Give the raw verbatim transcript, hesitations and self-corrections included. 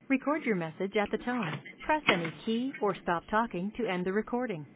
Record your message at the tone. Press any key or stop talking to end the recording.